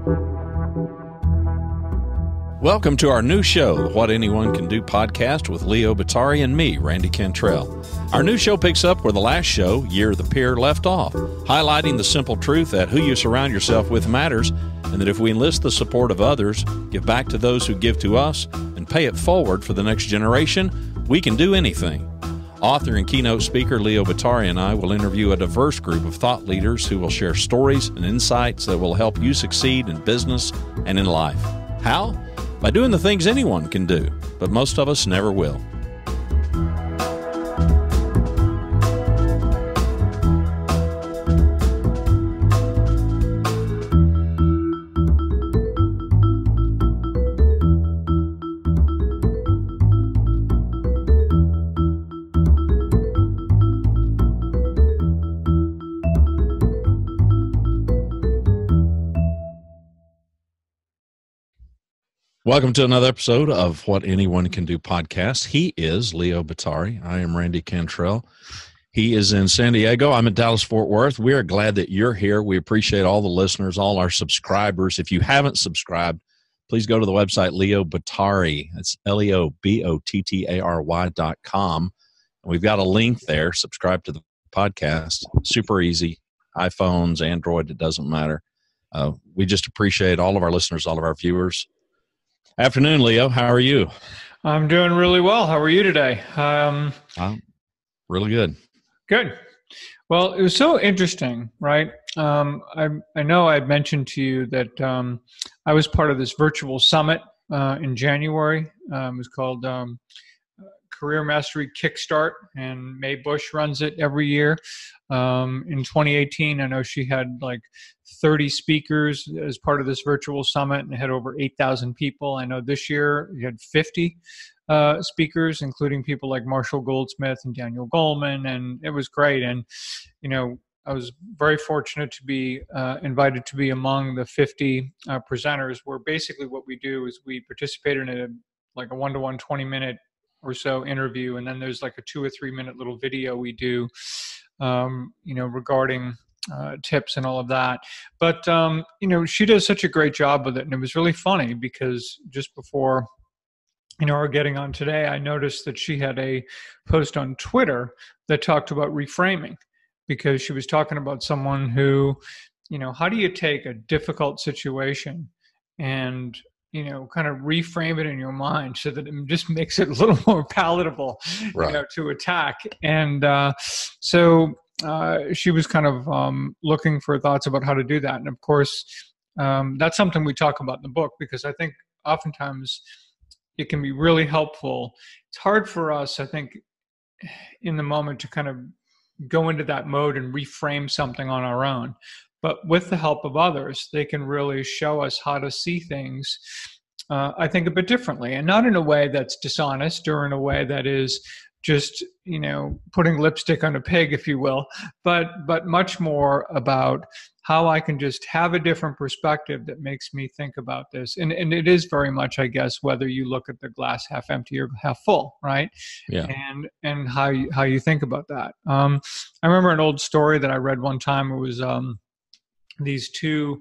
Welcome to our new show, the What Anyone Can Do podcast with Leo Batari and me, Randy Cantrell. Our new show picks up where the last show, Year the Peer, left off, highlighting the simple truth that who you surround yourself with matters, and that if we enlist the support of others, give back to those who give to us, and pay it forward for the next generation, we can do anything. Author and keynote speaker Leo Batari and I will interview a diverse group of thought leaders who will share stories and insights that will help you succeed in business and in life. How? By doing the things anyone can do, but most of us never will. Welcome to another episode of What Anyone Can Do podcast. He is Leo Batari. I am Randy Cantrell. He is in San Diego. I'm in Dallas-Fort Worth. We are glad that you're here. We appreciate all the listeners, all our subscribers. If you haven't subscribed, please go to the website Leo Batari. It's LeoBottary.com. And we've got a link there. Subscribe to the podcast. Super easy. iPhones, Android, it doesn't matter. We just appreciate all of our listeners, all of our viewers. Afternoon, Leo. How are you? I'm doing really well. How are you today? Really good. Good. Well, it was so interesting, right? I know I'd mentioned to you that I was part of this virtual summit in January. It was called Career Mastery Kickstart, and Mae Bush runs it every year. In 2018, I know she had like 30 speakers as part of this virtual summit and had over 8,000 people. I know this year you had 50 speakers, including people like Marshall Goldsmith and Daniel Goleman, and it was great. And, you know, I was very fortunate to be invited to be among the 50 presenters, where basically what we do is we participate in a one-to-one 20-minute or so interview, and then there's like a 2 or 3 minute little video we do, regarding tips and all of that. But, she does such a great job with it. And it was really funny because just before, our getting on today, I noticed that she had a post on Twitter that talked about reframing, because she was talking about someone who, how do you take a difficult situation and kind of reframe it in your mind so that it just makes it a little more palatable, right, to attack. And so she was kind of looking for thoughts about how to do that. And of course, that's something we talk about in the book, because I think oftentimes it can be really helpful. It's hard for us, I think, in the moment to kind of go into that mode and reframe something on our own. But with the help of others, they can really show us how to see things, I think, a bit differently, and not in a way that's dishonest or in a way that is just, putting lipstick on a pig, if you will, but much more about how I can just have a different perspective that makes me think about this. And it is very much, I guess, whether you look at the glass half empty or half full, right? Yeah. And how you think about that. I remember an old story that I read one time. It was these two,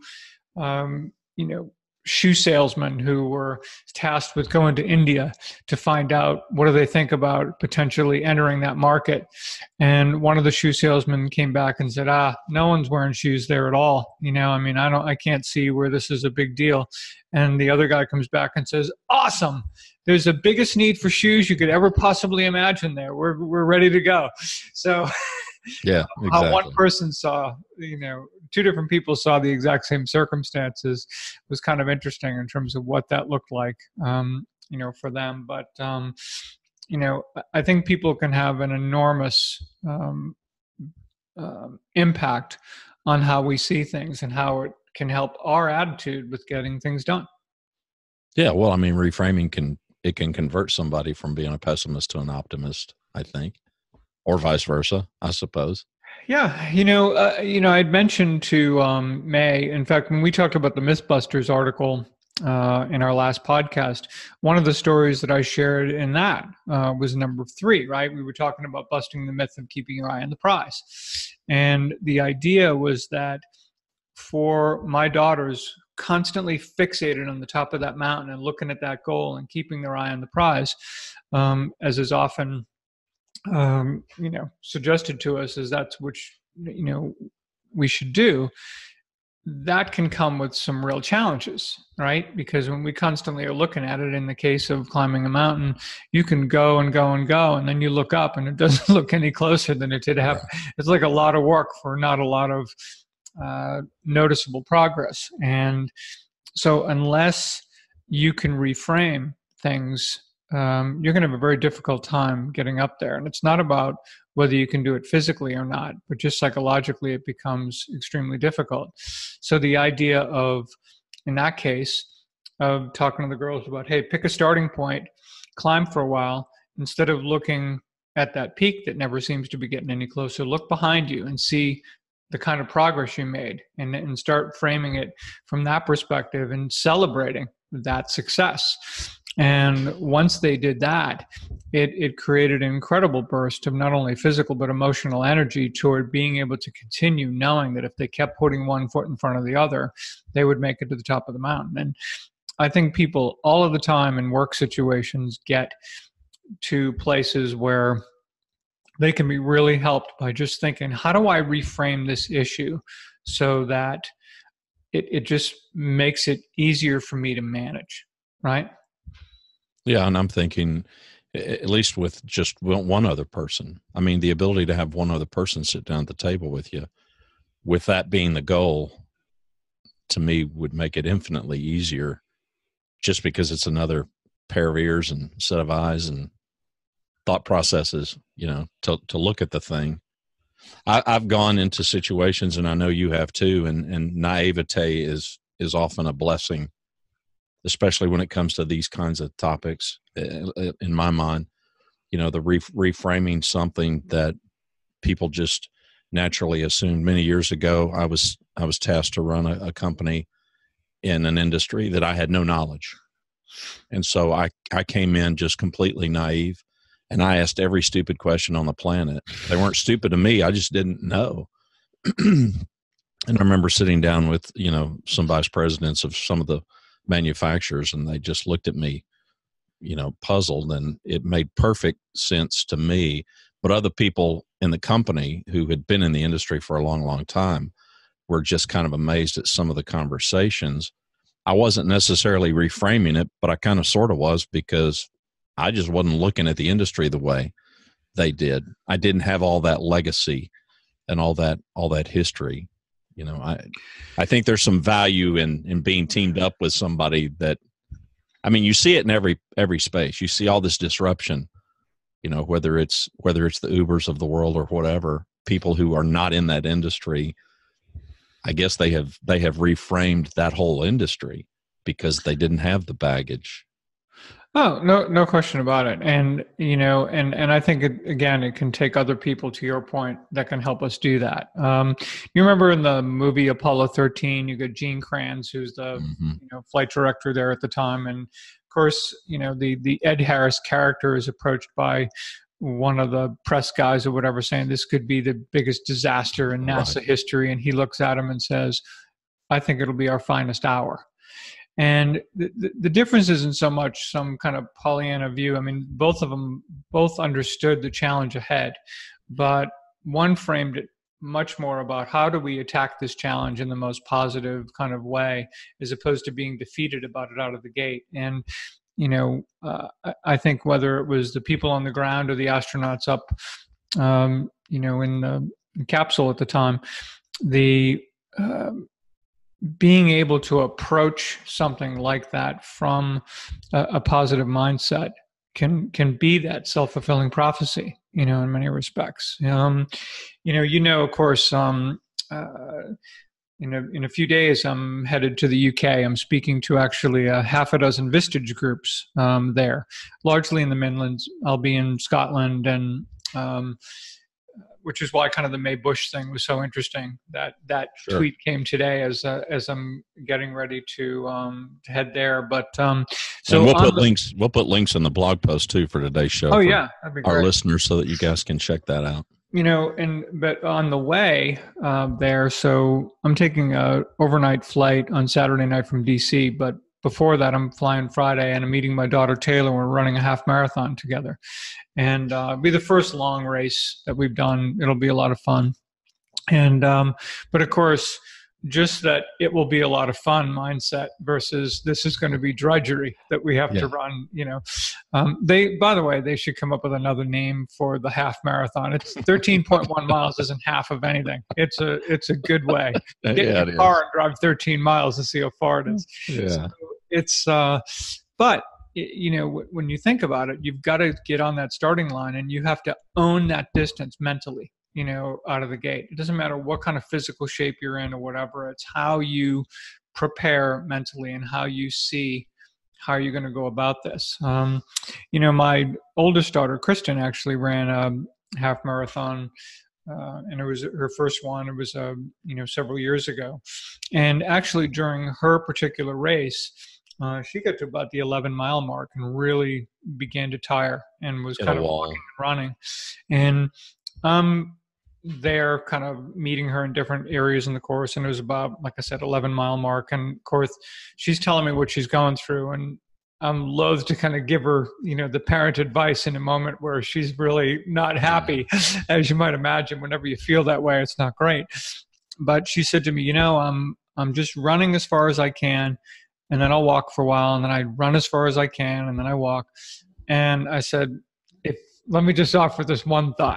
shoe salesmen who were tasked with going to India to find out what do they think about potentially entering that market. And one of the shoe salesmen came back and said, no one's wearing shoes there at all. I can't see where this is a big deal. And the other guy comes back and says, awesome. There's the biggest need for shoes you could ever possibly imagine there. We're ready to go. So yeah, exactly. How one person saw, two different people saw the exact same circumstances was kind of interesting in terms of what that looked like, for them. But, I think people can have an enormous impact on how we see things and how it can help our attitude with getting things done. Yeah, well, reframing can convert somebody from being a pessimist to an optimist, I think, or vice versa, I suppose. Yeah, I'd mentioned to Mae, in fact, when we talked about the Mythbusters article in our last podcast, one of the stories that I shared in that was number 3, right? We were talking about busting the myth of keeping your eye on the prize. And the idea was that for my daughters, constantly fixated on the top of that mountain and looking at that goal and keeping their eye on the prize, as is often suggested to us as that's which we should do, that can come with some real challenges, right? Because when we constantly are looking at it, in the case of climbing a mountain, you can go and go and go, and then you look up and it doesn't look any closer than it did have. It's like a lot of work for not a lot of noticeable progress. And so unless you can reframe things, you're going to have a very difficult time getting up there. And it's not about whether you can do it physically or not, but just psychologically, it becomes extremely difficult. So the idea of, in that case, of talking to the girls about, hey, pick a starting point, climb for a while, instead of looking at that peak that never seems to be getting any closer, look behind you and see the kind of progress you made, and start framing it from that perspective and celebrating that success. And once they did that, it created an incredible burst of not only physical but emotional energy toward being able to continue, knowing that if they kept putting one foot in front of the other, they would make it to the top of the mountain. And I think people all of the time in work situations get to places where they can be really helped by just thinking, how do I reframe this issue so that it just makes it easier for me to manage, right? Yeah, and I'm thinking, at least with just one other person, I mean, the ability to have one other person sit down at the table with you, with that being the goal, to me would make it infinitely easier, just because it's another pair of ears and set of eyes and thought processes, to look at the thing. I've gone into situations, and I know you have too, and naivete is often a blessing, especially when it comes to these kinds of topics. In my mind, the reframing something that people just naturally assumed. Many years ago, I was tasked to run a company in an industry that I had no knowledge. And so I came in just completely naive, and I asked every stupid question on the planet. They weren't stupid to me. I just didn't know. And I remember sitting down with, some vice presidents of some of the manufacturers, and they just looked at me, puzzled, and it made perfect sense to me. But other people in the company who had been in the industry for a long, long time were just kind of amazed at some of the conversations. I wasn't necessarily reframing it, but I kind of sort of was, because I just wasn't looking at the industry the way they did. I didn't have all that legacy and all that history. I think there's some value in being teamed up with somebody that, I mean, you see it in every space. You see all this disruption, whether it's the Ubers of the world or whatever, people who are not in that industry. I guess they have reframed that whole industry because they didn't have the baggage. Oh, no question about it. And, and I think it can take other people, to your point, that can help us do that. You remember in the movie Apollo 13, you got Gene Kranz, who's the, flight director there at the time. And of course, the Ed Harris character is approached by one of the press guys or whatever, saying this could be the biggest disaster in NASA history. And he looks at him and says, I think it'll be our finest hour. And the difference isn't so much some kind of Pollyanna view. I mean, both of them understood the challenge ahead, but one framed it much more about how do we attack this challenge in the most positive kind of way, as opposed to being defeated about it out of the gate. And, I think whether it was the people on the ground or the astronauts up, in the capsule at the time, being able to approach something like that from a positive mindset can be that self-fulfilling prophecy, in many respects. Of course, in a few days, I'm headed to the UK. I'm speaking to actually a half a dozen Vistage groups there, largely in the Midlands. I'll be in Scotland, and which is why kind of the May Bush thing was so interesting. That Sure. tweet came today as I'm getting ready to head there. But so and we'll put links in the blog post too for today's show. Oh yeah, that'd be great. Our listeners, so that you guys can check that out. But on the way there, so I'm taking a overnight flight on Saturday night from DC, but before that, I'm flying Friday, and I'm meeting my daughter Taylor. We're running a half marathon together, and it'll be the first long race that we've done. It'll be a lot of fun, and but of course, just that it will be a lot of fun mindset versus this is going to be drudgery that we have to run. By the way, they should come up with another name for the half marathon. It's 13.1 miles isn't half of anything. It's a good way. Get in your car and drive 13 miles to see how far it is. Yeah. So it's but when you think about it, you've got to get on that starting line and you have to own that distance mentally. Out of the gate. It doesn't matter what kind of physical shape you're in or whatever. It's how you prepare mentally and how you see how you're going to go about this. My oldest daughter, Kristen, actually ran a half marathon, and it was her first one. It was, several years ago. And actually during her particular race, she got to about the 11-mile mark and really began to tire and was kind of walking and running. And they're kind of meeting her in different areas in the course, and it was about, like I said, 11-mile mark. And of course, she's telling me what she's going through, and I'm loath to kind of give her, the parent advice in a moment where she's really not happy, as you might imagine. Whenever you feel that way, it's not great. But she said to me, I'm just running as far as I can, and then I'll walk for a while, and then I run as far as I can, and then I walk. And I said, let me just offer this one thought.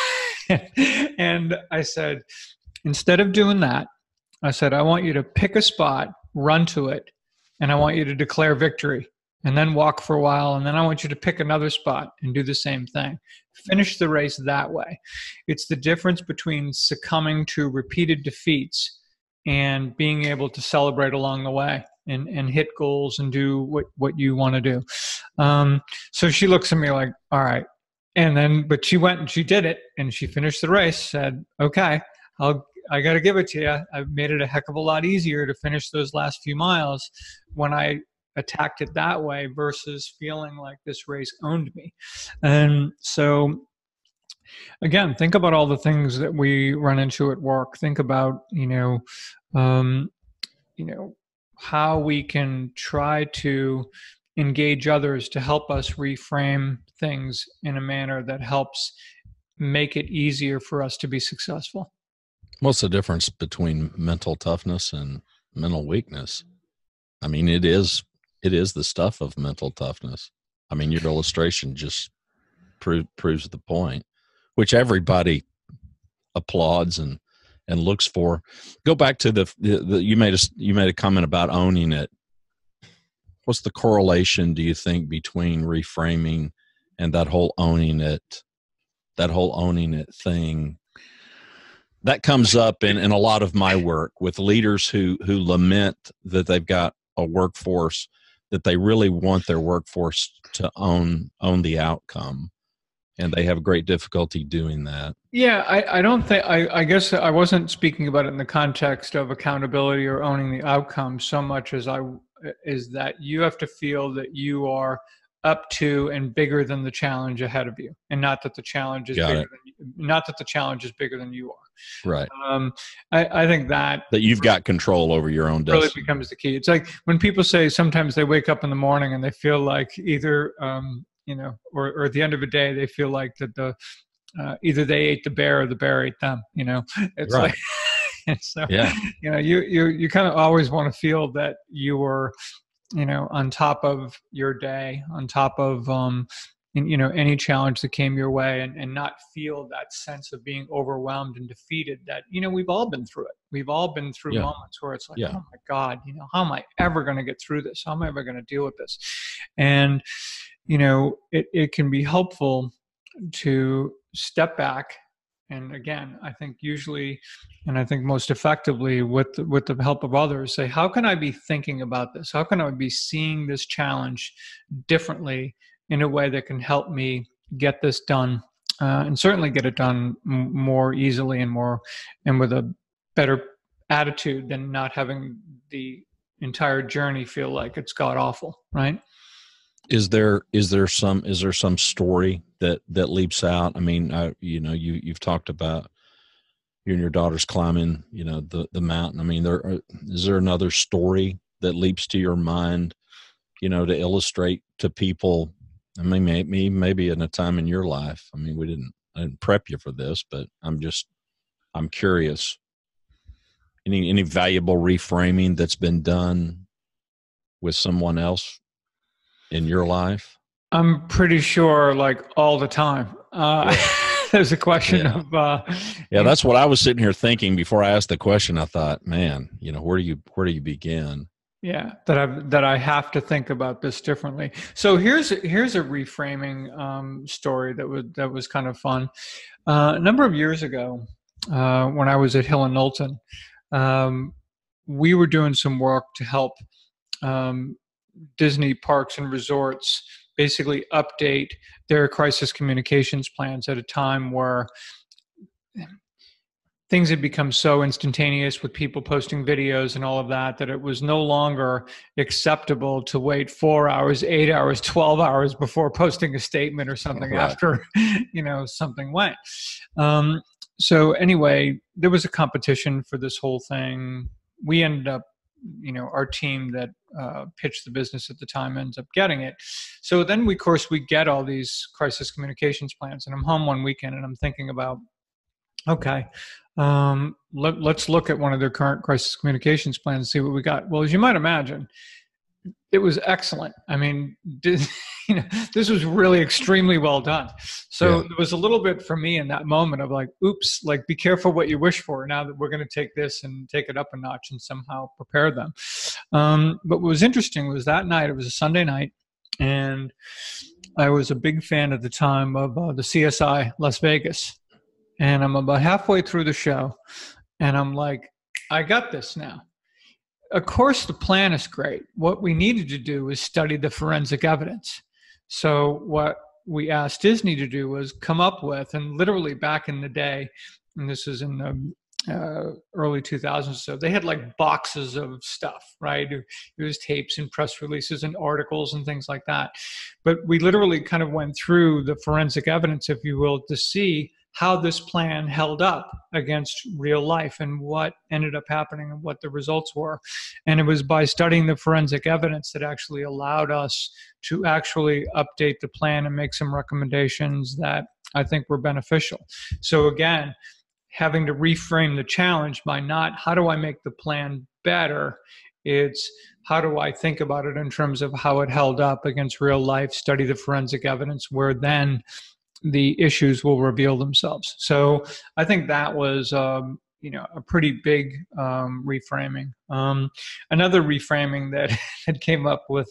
And I said, instead of doing that, I said, I want you to pick a spot, run to it, and I want you to declare victory, and then walk for a while, and then I want you to pick another spot and do the same thing. Finish the race that way. It's the difference between succumbing to repeated defeats and being able to celebrate along the way and hit goals and do what you want to do. So she looks at me like, all right. But she went and she did it, and she finished the race, said, okay, I got to give it to you. I've made it a heck of a lot easier to finish those last few miles when I attacked it that way versus feeling like this race owned me. And so, again, think about all the things that we run into at work. Think about, how we can try to engage others to help us reframe things in a manner that helps make it easier for us to be successful. What's the difference between mental toughness and mental weakness? I mean, it is the stuff of mental toughness. I mean, your illustration just proves the point, which everybody applauds and looks for. Go back to the you made a comment about owning it. What's the correlation, do you think, between reframing and that whole owning it thing? That comes up in a lot of my work with leaders who lament that they've got a workforce, that they really want their workforce to own the outcome, and they have great difficulty doing that. Yeah, I don't think, I guess I wasn't speaking about it in the context of accountability or owning the outcome so much as is that you have to feel that you are up to and bigger than the challenge ahead of you, and not that the challenge is bigger than you are. Right. I think that you've got control over your own destiny really becomes the key. It's like when people say sometimes they wake up in the morning and they feel like either or at the end of a day they feel like that either they ate the bear or the bear ate them. It's right. Like. And so, yeah. You kind of always want to feel that you were, on top of your day, on top of, any challenge that came your way, and not feel that sense of being overwhelmed and defeated that, we've all been through it. We've all been through moments where it's like, oh my God, how am I ever going to get through this? How am I ever going to deal with this? And, it can be helpful to step back. And again, I think usually, and I think most effectively with the help of others, say, how can I be thinking about this? How can I be seeing this challenge differently in a way that can help me get this done, and certainly get it done more easily and with a better attitude than not having the entire journey feel like it's god awful, right? Is there some story that leaps out? I mean, you've talked about you and your daughter's climbing, the mountain. I mean, is there another story that leaps to your mind, to illustrate to people? I mean, maybe in a time in your life. I mean, I didn't prep you for this, but I'm curious. Any valuable reframing that's been done with someone else in your life? I'm pretty sure, like all the time. There's a question of. That's what I was sitting here thinking before I asked the question. I thought, man, where do you begin? Yeah, that I have to think about this differently. So here's a reframing story that was kind of fun. A number of years ago, when I was at Hill and Knowlton, we were doing some work to help Disney parks and resorts basically update their crisis communications plans at a time where things had become so instantaneous with people posting videos and all of that it was no longer acceptable to wait 4 hours, 8 hours, 12 hours before posting a statement or something Right. after something went. So anyway, there was a competition for this whole thing. We ended up, our team that pitched the business at the time ends up getting it. So then we get all these crisis communications plans, and I'm home one weekend and I'm thinking about, okay, let's look at one of their current crisis communications plans and see what we got. Well, as you might imagine, it was excellent. I mean, this was really extremely well done. So There was a little bit for me in that moment of like, oops, like be careful what you wish for now that we're going to take this and take it up a notch and somehow prepare them. But what was interesting was that night, it was a Sunday night, and I was a big fan at the time of the CSI Las Vegas. And I'm about halfway through the show, and I'm like, I got this now. Of course, the plan is great. What we needed to do was study the forensic evidence. So what we asked Disney to do was come up with, and literally back in the day, and this is in the early 2000s, so they had like boxes of stuff, right? It was tapes and press releases and articles and things like that. But we literally kind of went through the forensic evidence, if you will, to see how this plan held up against real life and what ended up happening and what the results were. And it was by studying the forensic evidence that actually allowed us to actually update the plan and make some recommendations that I think were beneficial. So again, having to reframe the challenge by not how do I make the plan better, it's how do I think about it in terms of how it held up against real life, study the forensic evidence, where then the issues will reveal themselves. So I think that was, a pretty big reframing. Another reframing that came up with,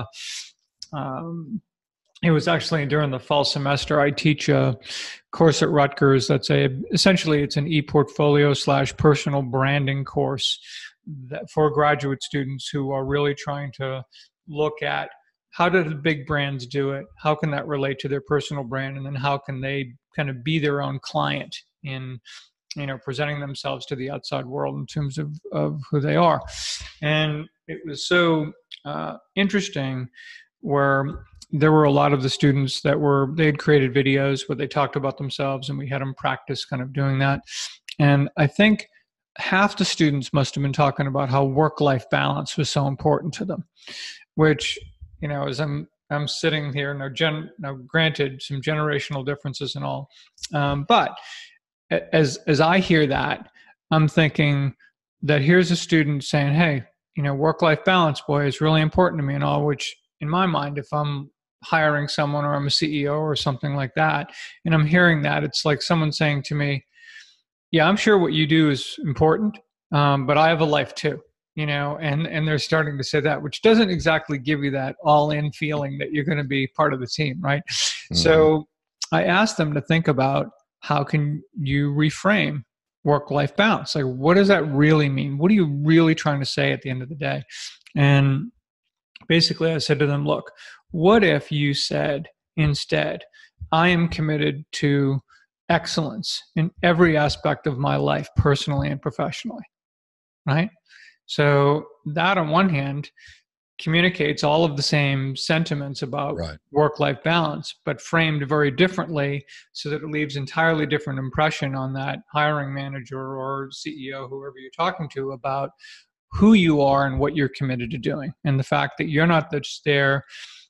it was actually during the fall semester. I teach a course at Rutgers that's essentially it's an e-portfolio / personal branding course that for graduate students who are really trying to look at how do the big brands do it? How can that relate to their personal brand? And then how can they kind of be their own client in, presenting themselves to the outside world in terms of who they are? And it was so interesting where there were a lot of the students they had created videos where they talked about themselves, and we had them practice kind of doing that. And I think half the students must have been talking about how work-life balance was so important to them, which, as I'm sitting here now, granted some generational differences and all, but as I hear that, I'm thinking that here's a student saying, hey, work-life balance, boy, is really important to me and all, which in my mind, if I'm hiring someone or I'm a CEO or something like that, and I'm hearing that, it's like someone saying to me, yeah, I'm sure what you do is important, but I have a life too. And they're starting to say that, which doesn't exactly give you that all-in feeling that you're going to be part of the team, right? Mm-hmm. So I asked them to think about how can you reframe work-life balance? Like, what does that really mean? What are you really trying to say at the end of the day? And basically I said to them, look, what if you said instead, I am committed to excellence in every aspect of my life, personally and professionally, right? So that on one hand communicates all of the same sentiments about Right. work-life balance, but framed very differently so that it leaves entirely different impression on that hiring manager or CEO, whoever you're talking to, about who you are and what you're committed to doing. And the fact that you're not just there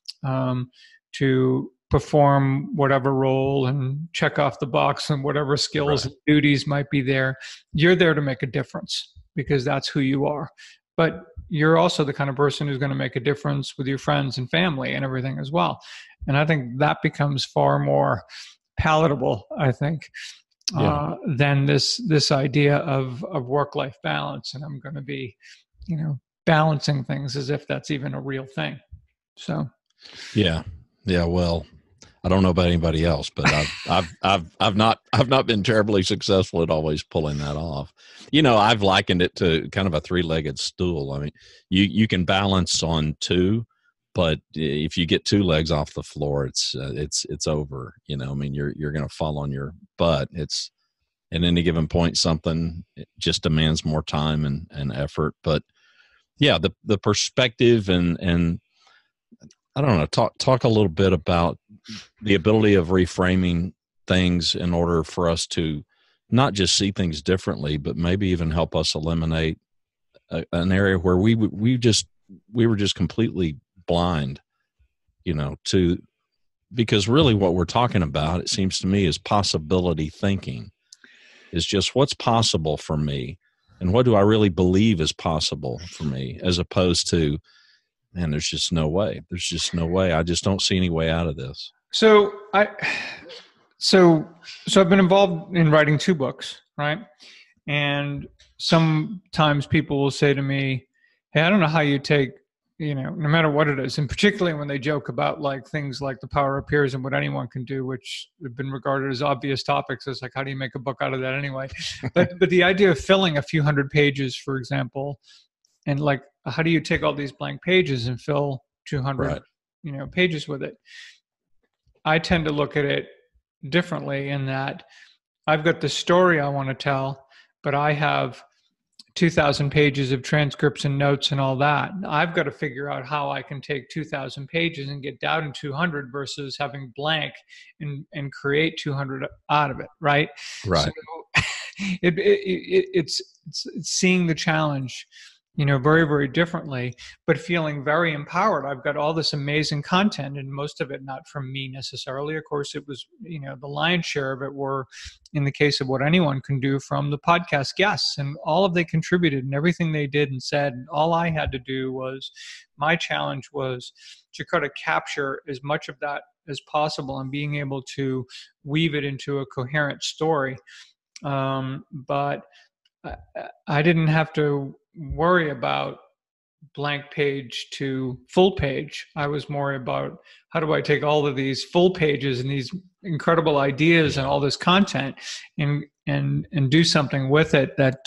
to perform whatever role and check off the box and whatever skills and duties might be there. You're there to make a difference because that's who you are. But you're also the kind of person who's going to make a difference with your friends and family and everything as well. And I think that becomes far more palatable, I think, than this idea of work-life balance. And I'm going to be, balancing things as if that's even a real thing. So, yeah. Well, I don't know about anybody else, but I've not been terribly successful at always pulling that off. I've likened it to kind of a three-legged stool. I mean, you can balance on two, but if you get two legs off the floor, it's over. I mean, you're going to fall on your butt. It's at any given point, something it just demands more time and effort. But yeah, the perspective and I don't know, talk a little bit about the ability of reframing things in order for us to not just see things differently, but maybe even help us eliminate an area where we were just completely blind, because really what we're talking about, it seems to me, is possibility thinking, is just what's possible for me and what do I really believe is possible for me, as opposed to, man, there's just no way. There's just no way. I just don't see any way out of this. So I've been involved in writing 2 books, right? And sometimes people will say to me, "Hey, I don't know how you take, no matter what it is," and particularly when they joke about like things like the power of peers and what anyone can do, which have been regarded as obvious topics. It's like, how do you make a book out of that anyway? But the idea of filling a few hundred pages, for example, and like, how do you take all these blank pages and fill 200, pages with it? I tend to look at it differently in that I've got the story I want to tell, but I have 2,000 pages of transcripts and notes and all that. I've got to figure out how I can take 2,000 pages and get down to 200 versus having blank and create 200 out of it, right? Right. So it's seeing the challenge, very, very differently, but feeling very empowered. I've got all this amazing content, and most of it not from me necessarily. Of course, it was, the lion's share of it were, in the case of What Anyone Can Do, from the podcast guests, and all of they contributed and everything they did and said. And all I had to do was, my challenge was to try to capture as much of that as possible and being able to weave it into a coherent story. But I didn't have to worry about blank page to full page. I was more about, how do I take all of these full pages and these incredible ideas and all this content and do something with it that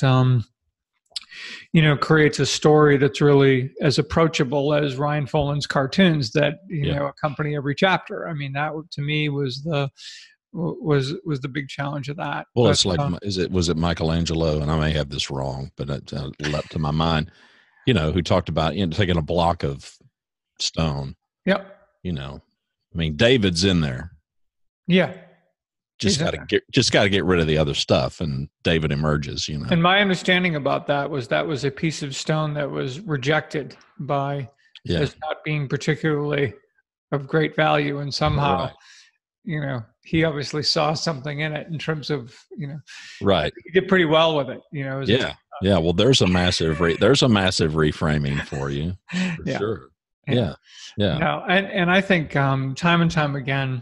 creates a story that's really as approachable as Ryan Foland's cartoons that accompany every chapter. I mean, that to me was the big challenge of that. Well, it's like, was it Michelangelo? And I may have this wrong, but it leapt to my mind, who talked about taking a block of stone. Yep. I mean, David's in there. Yeah. Just got to get rid of the other stuff, and David emerges. And my understanding about that was a piece of stone that was rejected by as not being particularly of great value, and somehow. Right. He obviously saw something in it in terms of, right. He did pretty well with it, Yeah. Well, there's a massive reframing for you. For sure. Yeah. No, and I think time and time again,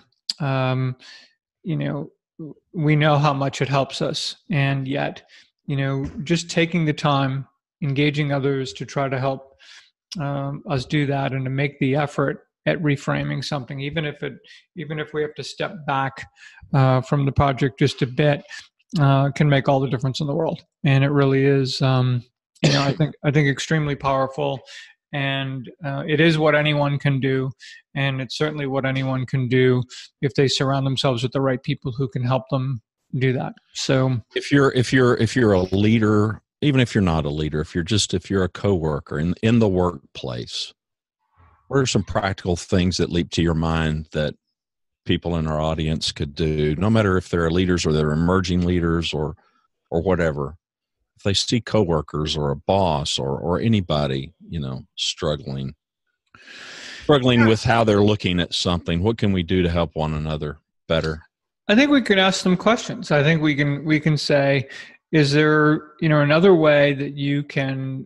we know how much it helps us, and yet, just taking the time, engaging others to try to help us do that, and to make the effort at reframing something, even if we have to step back from the project just a bit, can make all the difference in the world. And it really is, I think extremely powerful. And it is what anyone can do, and it's certainly what anyone can do if they surround themselves with the right people who can help them do that. So, if you're a leader, even if you're not a leader, if you're a coworker in the workplace, What are some practical things that leap to your mind that people in our audience could do, no matter if they're leaders or they're emerging leaders or whatever? If they see coworkers or a boss or anybody, struggling with how they're looking at something, what can we do to help one another better? I think we can ask them questions. I think we can say, is there, another way that you can,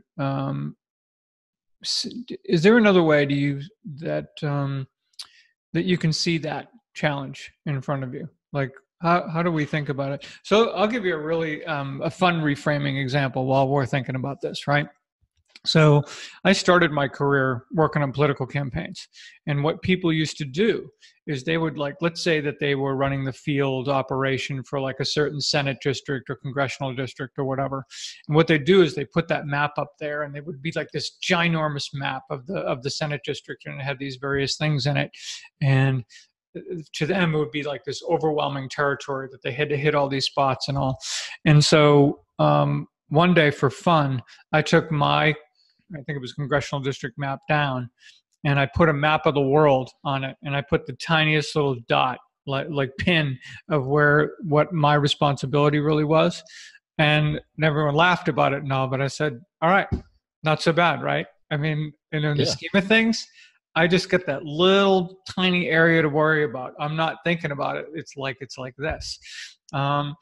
is there another way that you can see that challenge in front of you? Like, how do we think about it? So I'll give you a really a fun reframing example while we're thinking about this, right? So I started my career working on political campaigns. And what people used to do is they would, like, let's say that they were running the field operation for like a certain Senate district or congressional district or whatever. And what they do is they put that map up there, and it would be like this ginormous map of the Senate district, and it had these various things in it. And to them, it would be like this overwhelming territory that they had to hit all these spots and all. And so one day for fun, I took I think it was congressional district map down, and I put a map of the world on it, and I put the tiniest little dot, like pin of what my responsibility really was. And everyone laughed about it and all, but I said, all right, not so bad, right? I mean, in the scheme of things, I just get that little tiny area to worry about. I'm not thinking about it. It's like this. So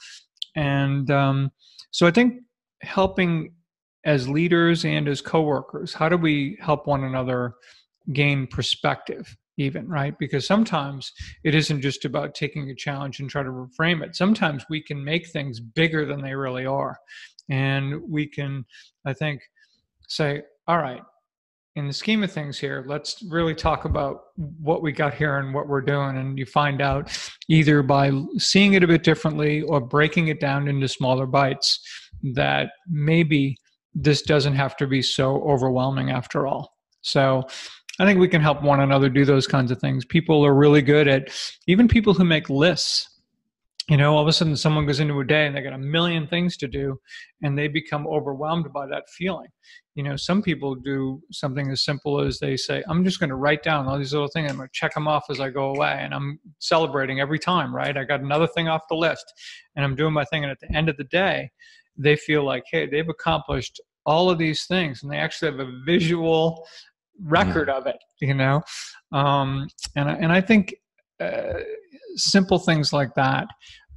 I think helping as leaders and as coworkers, how do we help one another gain perspective even, right? Because sometimes it isn't just about taking a challenge and try to reframe it. Sometimes we can make things bigger than they really are. And we can, I think, say, all right, in the scheme of things here, let's really talk about what we got here and what we're doing. And you find out either by seeing it a bit differently or breaking it down into smaller bites that maybe this doesn't have to be so overwhelming after all. So I think we can help one another do those kinds of things. People are really good at, even people who make lists. All of a sudden someone goes into a day and they got a million things to do, and they become overwhelmed by that feeling. Some people do something as simple as they say, I'm just going to write down all these little things. I'm going to check them off as I go away. And I'm celebrating every time, right? I got another thing off the list, and I'm doing my thing. And at the end of the day, they feel like, hey, they've accomplished all of these things, and they actually have a visual record of it, And I think simple things like that,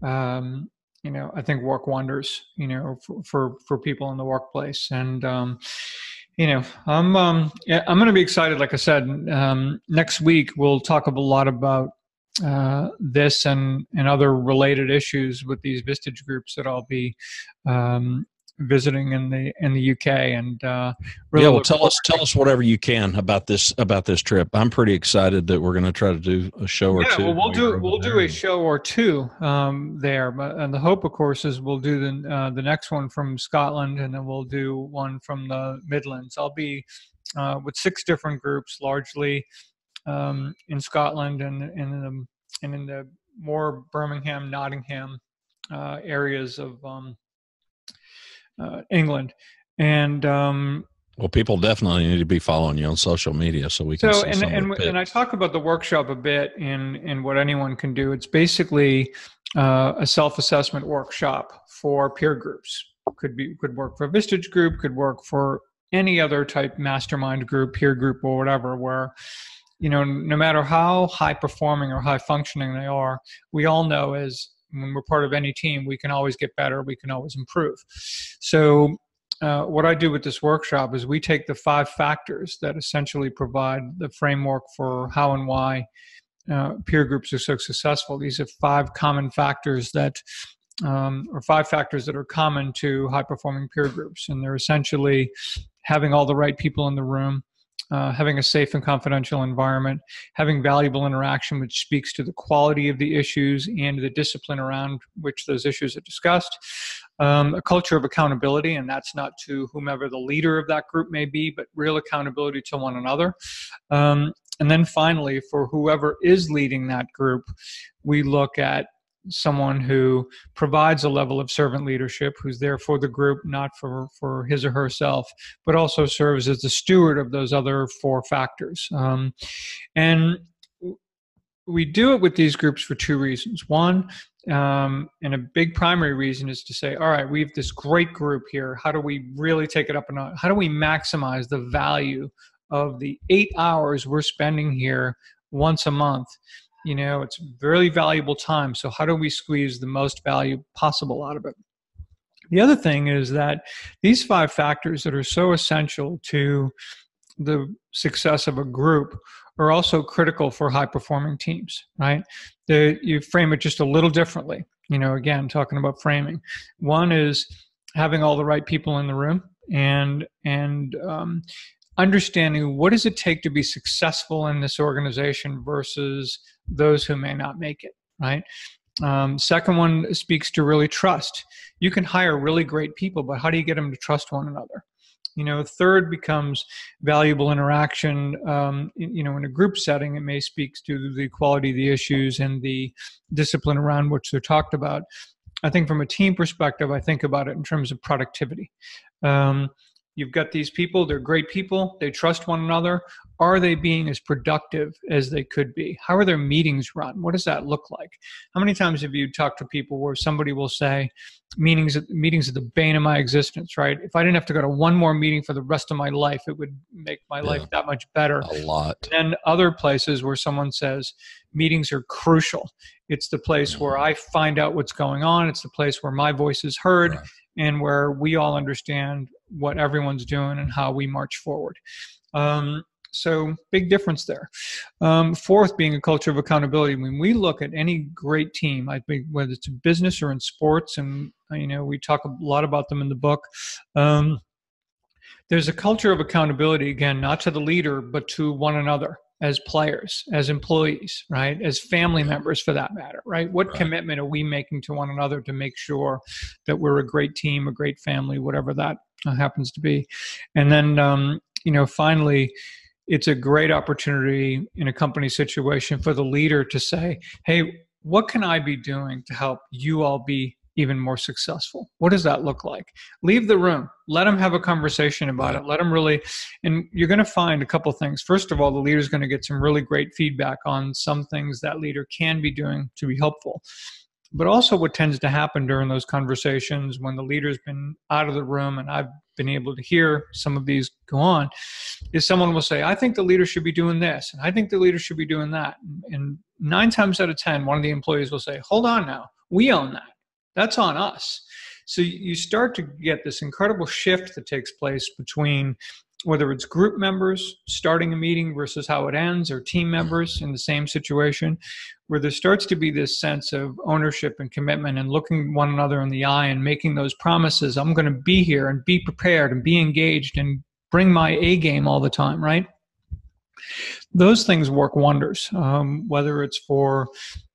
I think work wonders, for people in the workplace. And I'm going to be excited. Like I said, next week we'll talk a lot about this and other related issues with these Vistage groups that I'll be visiting in the UK. And really tell us whatever you can about this trip. I'm pretty excited that we're going to try to do a show or two. Well, we'll do a show or two there. And the hope, of course, is we'll do the next one from Scotland, and then we'll do one from the Midlands. I'll be with 6 different groups, largely in Scotland and in the more Birmingham, Nottingham areas of England. And well, people definitely need to be following you on social media so we can see some of the pics. And I talk about the workshop a bit in what anyone can do. It's basically a self-assessment workshop for peer groups. Could work for a Vistage group, could work for any other type mastermind group, peer group, or whatever, where no matter how high performing or high functioning they are, we all know when we're part of any team, we can always get better, we can always improve. So what I do with this workshop is we take the 5 factors that essentially provide the framework for how and why peer groups are so successful. These are 5 common factors that or 5 factors that are common to high-performing peer groups. And they're essentially having all the right people in the room, having a safe and confidential environment, having valuable interaction which speaks to the quality of the issues and the discipline around which those issues are discussed, a culture of accountability, and that's not to whomever the leader of that group may be, but real accountability to one another. And then finally, for whoever is leading that group, we look at someone who provides a level of servant leadership, who's there for the group, not for his or herself, but also serves as the steward of those other four factors. And we do it with these groups for two reasons. One, and a big primary reason, is to say, all right, we have this great group here. How do we really take it up a notch? How do we maximize the value of the 8 hours we're spending here once a month? It's very valuable time. So how do we squeeze the most value possible out of it? The other thing is that these 5 factors that are so essential to the success of a group are also critical for high-performing teams, right? You frame it just a little differently. Again, talking about framing. One is having all the right people in the room and understanding what does it take to be successful in this organization versus those who may not make it, right? Second one speaks to really trust. You can hire really great people, but how do you get them to trust one another? Third becomes valuable interaction. In a group setting, it may speak to the quality of the issues and the discipline around which they're talked about. I think from a team perspective, I think about it in terms of productivity. You've got these people, they're great people, they trust one another. Are they being as productive as they could be? How are their meetings run? What does that look like? How many times have you talked to people where somebody will say, meetings are the bane of my existence, right? If I didn't have to go to one more meeting for the rest of my life, it would make my life that much better. A lot. And other places where someone says, meetings are crucial. It's the place where I find out what's going on. It's the place where my voice is heard. Right. And where we all understand what everyone's doing and how we march forward. So big difference there. Fourth, being a culture of accountability. When we look at any great team, I think whether it's in business or in sports, and we talk a lot about them in the book, there's a culture of accountability, again, not to the leader, but to one another. As players, as employees, right? As family members, for that matter, right? What commitment are we making to one another to make sure that we're a great team, a great family, whatever that happens to be? And then, finally, it's a great opportunity in a company situation for the leader to say, hey, what can I be doing to help you all be even more successful? What does that look like? Leave the room. Let them have a conversation about it. Let them really, and you're going to find a couple things. First of all, the leader's going to get some really great feedback on some things that leader can be doing to be helpful. But also what tends to happen during those conversations when the leader's been out of the room, and I've been able to hear some of these go on, is someone will say, I think the leader should be doing this, and I think the leader should be doing that. And 9 times out of 10, one of the employees will say, hold on now, we own that. That's on us. So you start to get this incredible shift that takes place between whether it's group members starting a meeting versus how it ends, or team members in the same situation, where there starts to be this sense of ownership and commitment and looking one another in the eye and making those promises. I'm going to be here and be prepared and be engaged and bring my A game all the time, right? Those things work wonders, whether it's for,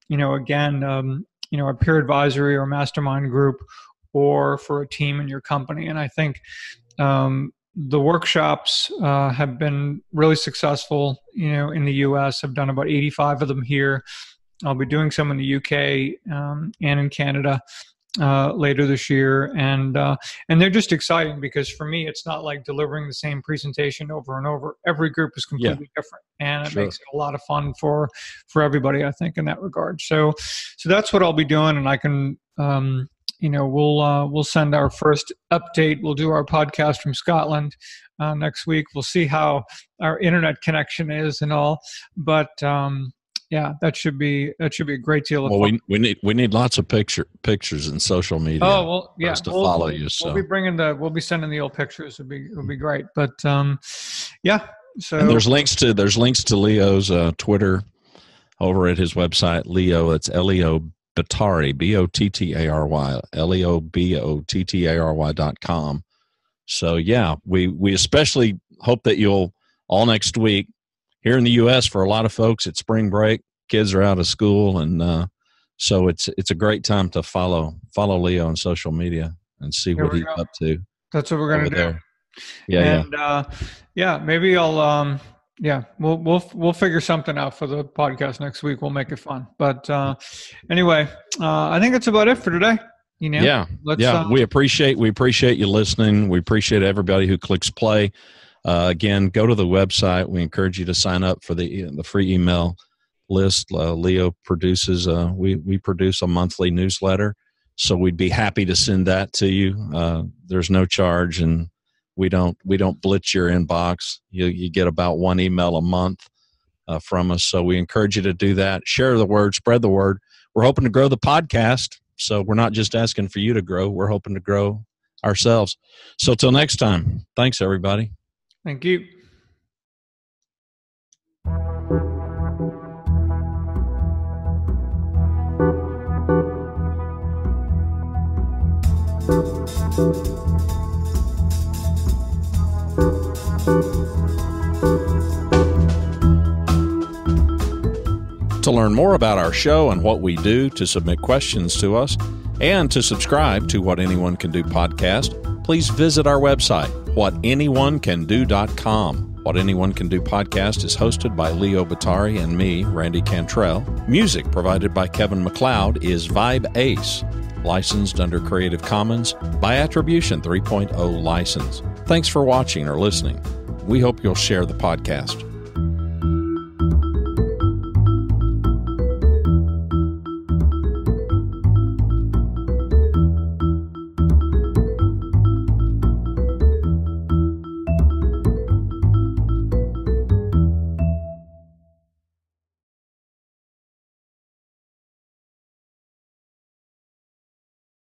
a peer advisory or mastermind group, or for a team in your company. And I think the workshops have been really successful, in the U.S. I've done about 85 of them here. I'll be doing some in the UK and in Canada later this year. And they're just exciting because for me, it's not like delivering the same presentation over and over. Every group is completely different, and it makes it a lot of fun for everybody, I think, in that regard. So that's what I'll be doing. And I can, we'll send our first update. We'll do our podcast from Scotland next week. We'll see how our internet connection is and all, but that should be a great deal of fun. we need lots of pictures and social media. Oh well, yeah. To follow you. So we'll be sending the old pictures. It'll be great. But So and there's links to Leo's Twitter over at his website. Leo, it's Leo Bottary, Bottary, LeoBottary.com. So yeah, we especially hope that you'll all next week. Here in the U.S., for a lot of folks, it's spring break. Kids are out of school, and so it's a great time to follow Leo on social media and see what he's up to. That's what we're going to do. Yeah, and, maybe I'll Yeah, we'll figure something out for the podcast next week. We'll make it fun. But anyway, I think that's about it for today. Yeah. We appreciate you listening. We appreciate everybody who clicks play. Again, go to the website. We encourage you to sign up for the free email list. Leo produces. We produce a monthly newsletter, so we'd be happy to send that to you. There's no charge, and we don't blitz your inbox. You get about one email a month from us. So we encourage you to do that. Share the word, spread the word. We're hoping to grow the podcast. So we're not just asking for you to grow. We're hoping to grow ourselves. So till next time, thanks everybody. Thank you. To learn more about our show and what we do, to submit questions to us, and to subscribe to What Anyone Can Do podcast, please visit our website, whatanyoneCanDo.com. What Anyone Can Do podcast is hosted by Leo Batari and me, Randy Cantrell. Music provided by Kevin MacLeod is Vibe Ace, licensed under Creative Commons by Attribution 3.0 license. Thanks for watching or listening. We hope you'll share the podcast.